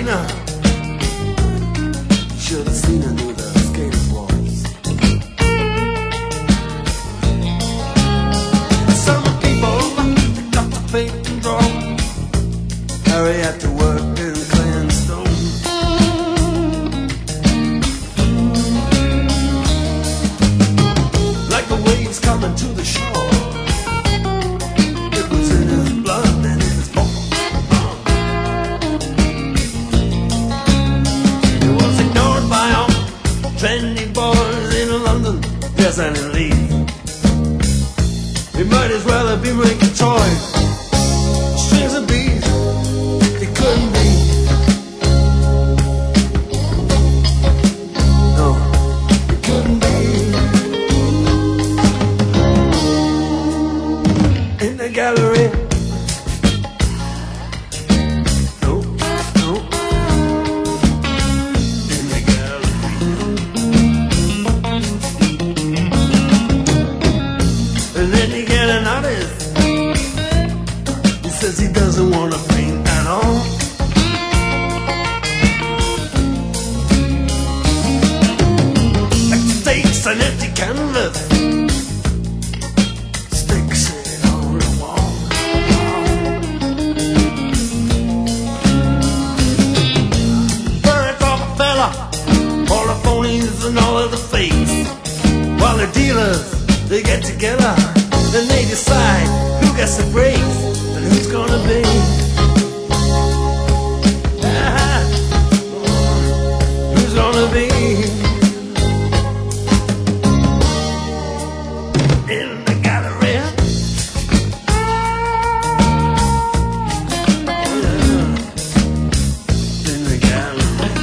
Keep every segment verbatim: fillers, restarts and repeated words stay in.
ballerina. Should have seen her through the skater's walls. Some people got to paint and draw. Harry had to work in clay and stone. Like the waves coming to the shore. It was in his blood and in his bone. He was ignored by all trendy boys in London, yes, and in Leeds. He might as well have been making toys, strings and beads. It couldn't be. No, it couldn't be. In the gallery. No, no. In the gallery. And then you get an artist. He says he doesn't want to paint at all. Like stakes and empty canvas. Sticks it on the wall. Very proper fella. All the phonies and all of the fakes. While the dealers, they get together and they decide who gets the breaks and who's gonna be. Ah, who's gonna be in the gallery? Yeah. In the gallery.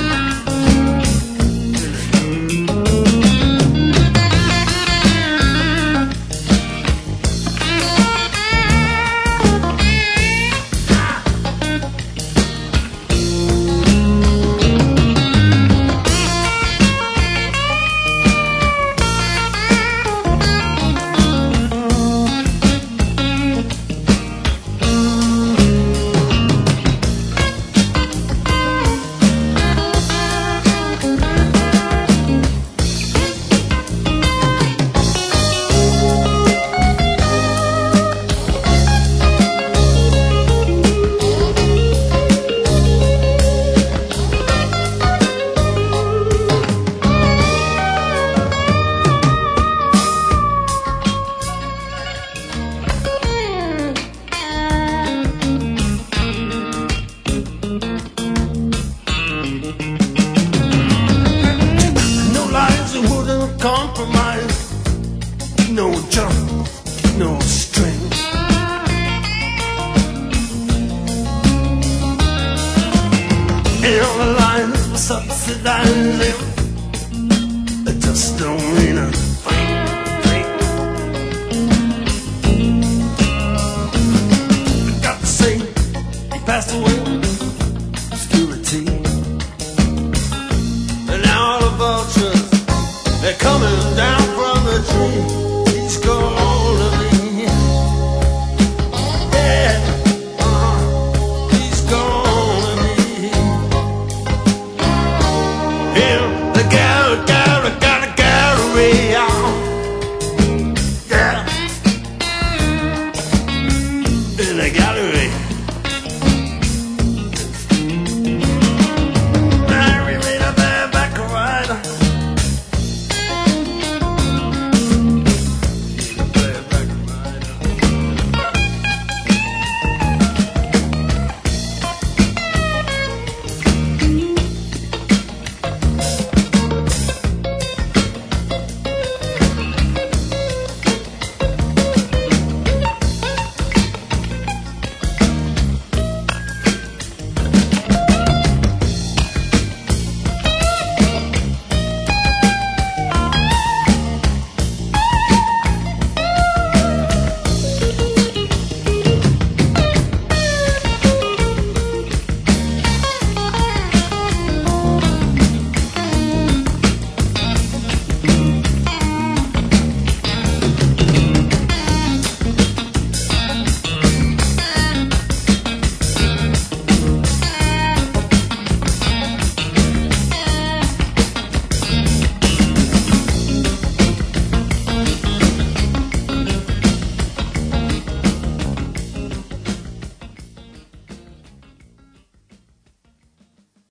Compromise, no jump, no string. And all the lines were subsidizing. It just don't mean a thing, thing. I got to say, he passed away, obscurity. And now all the vultures, they're coming down.